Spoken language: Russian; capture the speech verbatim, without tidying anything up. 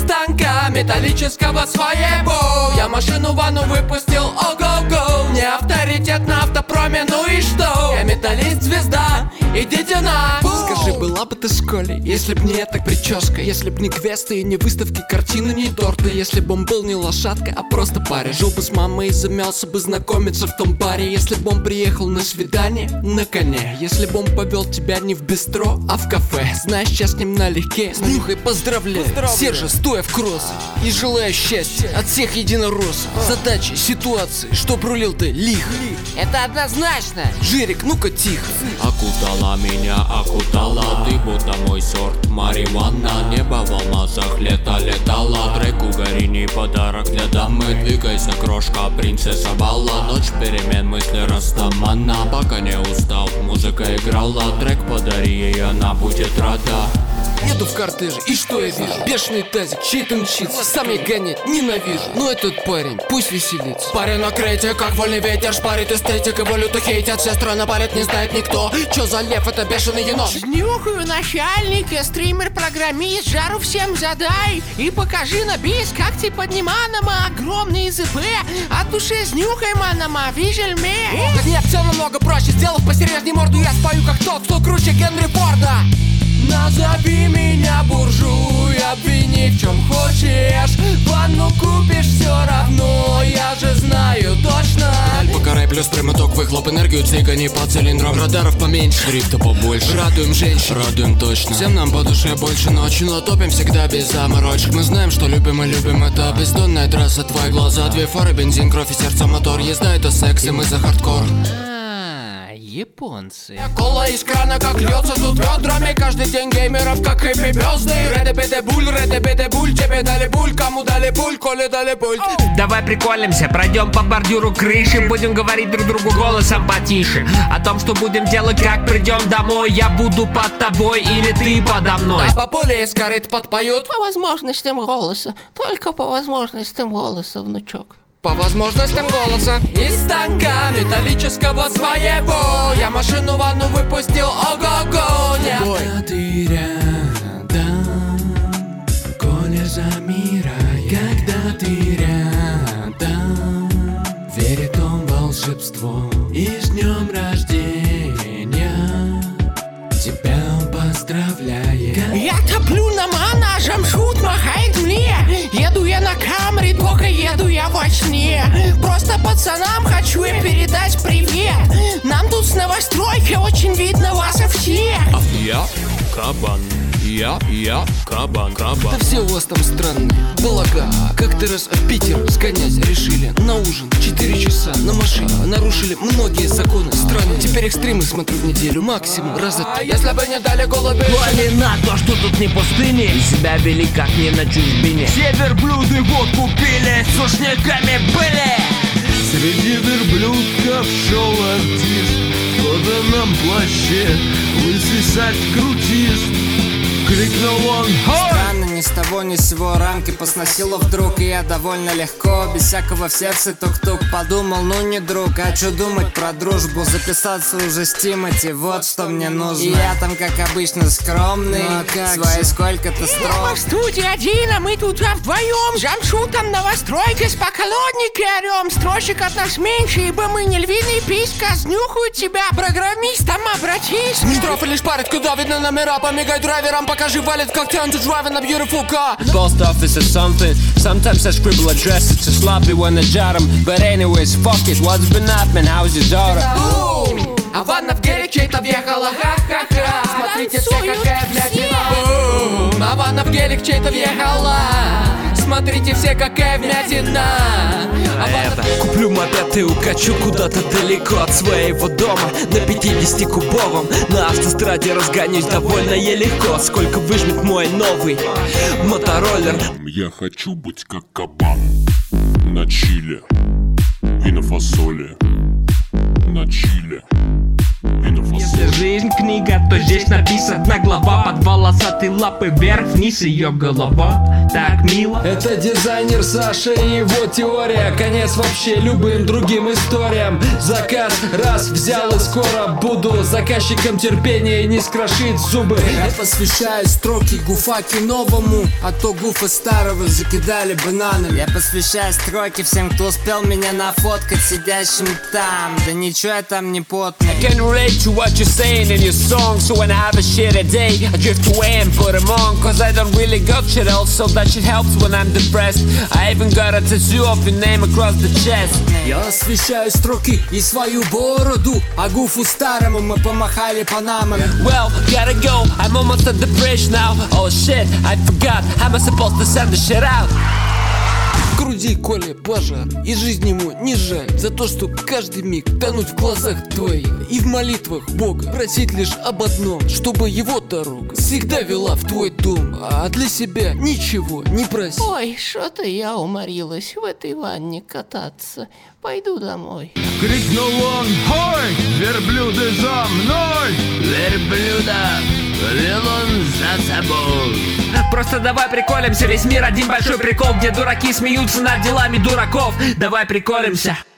станка металлического своего. Я машину ванну выпустил, ого-го. Не авторитет на автопроме, ну и что? Я металлист, звезда, идите на. Скажи, была бы ты в школе, если б не эта прическа, если б не квесты и не выставки, картины, не торты, если б он был не лошадка, а просто парень. Жил бы с мамой и замялся бы знакомиться в том баре, если б он приехал на свидание на коне, если б он повел тебя не в бистро, а в кафе. Знаешь, сейчас с ним налегке. С Нюхой поздравляю, поздравляю. Сержа, стоя в кроссе, и желаю счастья от всех единороссов. Задачи, ситуации, чтоб рулил ты лихо. Это однозначно. Жирик, ну-ка тихо. Окутала меня, окутала, ты будто мой сорт марихуана. Небо в алмазах, лето летала. Трек угорини, подарок для дамы. Двигайся, крошка, принцесса бала. Ночь перемен, мысли растамана. Пока не устал, музыка играла. Трек подари ей, она будет рада. Еду в кортеже, и что я вижу? Бешеный тазик, чей-то мчится. Сам я гонять ненавижу, но этот парень пусть веселится. Парень на крейте, как вольный ветер, шпарит эстетик, его люто хейтят. Сестра на балет не знает никто. Чё за лев, это бешеный енот? Снюхаю начальника, стример-программист, жару всем задай. И покажи на бис, как ты подниманама. Огромный ЗП, от души снюхай манама, вижель ме. Так нет, все намного проще, сделав посерьезней морду, я спою как тот, кто круче Генри Форда. Назови меня буржуй, обвини в чем хочешь. Ванну купишь все равно, я же знаю точно. Покарай плюс прямоток, выхлоп, энергию цикани по цилиндрам. Радаров поменьше, дрифта побольше. Радуем женщин, радуем точно. Всем нам по душе больше ночи, но топим всегда без заморочек. Мы знаем, что любим и любим, это бездонная трасса. Твои глаза, две фары, бензин, кровь и сердце, мотор. Езда это секс, и мы за хардкор. Японцы. Кола из крана, как льется тут ведрами. Каждый день геймеров, как хэппи бёзды. Реде-беде буль, реде-беде буль. Тебе дали буль, кому дали буль, Коле дали буль. Давай приколимся, пройдем по бордюру крыши. Будем говорить друг другу голосом потише. О том, что будем делать, как придем домой. Я буду под тобой или ты подо мной. А по поле искорит подпоют. По возможностям голоса, только по возможностям голоса, внучок. По возможностям голоса. Из станка металлического своего. Я машину ванну выпустил, ого-го. Когда ты рядом, Коля замирает. Когда ты рядом, верит он в волшебство. И с днем рождения тебя он поздравляет. Я топлю на мана, жамшут махает мне. Еду я на камере, только еду я во сне. Просто пацанам хочу я передать привет. Нам тут с новостройки очень видно вас всех. Я кабан, я, я кабан, кабан. Да все у вас там странные. Балага, как-то раз в Питер сгонять решили. На ужин четыре часа на машине. Нарушили многие законы страны. Теперь экстримы смотрю в неделю, максимум раза три. Если бы не дали голуби. Ламинат, то что тут не пустыни. И себя вели как не на чужбине. Все верблюды водку пили, с сушняками были. Среди верблюдков шел артист в кожаном плаще, лысый сальт-крутист. Крикнул он: «Хой!» Странно, ни с того ни с сего рамки посносило вдруг. И я довольно легко, без всякого в сердце тук-тук. Подумал, ну не друг, а чё думать про дружбу? Записаться уже с Тимати, вот что мне нужно. И я там, как обычно, скромный, ну, а как свои сколько-то строк. Я в студии один, а мы тут вдвоем. Жамшутом новостройки с поколодники орем. Строчек от нас меньше, ибо мы не львиный писька. Снюхают тебя, программистам обратись. Штрафы лишь парят, куда видно номера. Помигай драйверам, покажи валит, как turn to driving a beautiful car. Post office or something. Sometimes I scribble address, it's a sloppy when I jot 'em. But anyways, fuck it, what's been happening, how's your daughter? Бум! А ванна в гелик чей-то въехала, ха-ха-ха. Смотрите все, какая вмятина. Бум! А ванна в гелик чей-то въехала. Смотрите все, какая вмятина. А это куплю мопед и укачу куда-то далеко от своего дома. На пятидесятикубовом на автостраде разгонюсь довольно я легко. Сколько выжмет мой новый мотороллер. Я хочу быть как кабан на чиле и на фасоли. На чиле и на фасоли. Если жизнь книга, то здесь написана глава. Под волосатые лапы вверх-вниз ее голова. Так мило. Это дизайнер Саша и его теория. Конец вообще любым другим историям. Заказ раз взял и скоро буду заказчиком терпения и не скрошить зубы. Я посвящаю строки гуфаки новому, а то гуфа старого закидали бананами. Я посвящаю строки всем, кто успел меня нафоткать сидящим там. Да ничего я там не потный. I can relate to what you're saying in your song. So when I have a shitty day, I drift away and put them on. Cause I don't really got shit else, so that shit helps when I'm depressed. I even got a tattoo of your name across the chest. Я освещаю строки и свою бороду, а гуфу старому мы помахали панамами. Well, gotta go, I'm almost at the bridge now. Oh shit, I forgot, how am I supposed to send the shit out? В груди Коле пожар, и жизнь ему не жаль за то, что каждый миг тонуть в глазах твоих и в молитвах Бога просить лишь об одном, чтобы его дорога всегда вела в твой дом, а для себя ничего не проси. Ой, что-то я уморилась в этой ванне кататься. Пойду домой. Крикнул он: «Хой, верблюды за мной!» Верблюда вел он за собой. Просто давай приколемся, весь мир один большой прикол, где дураки смеются над делами дураков. Давай приколемся.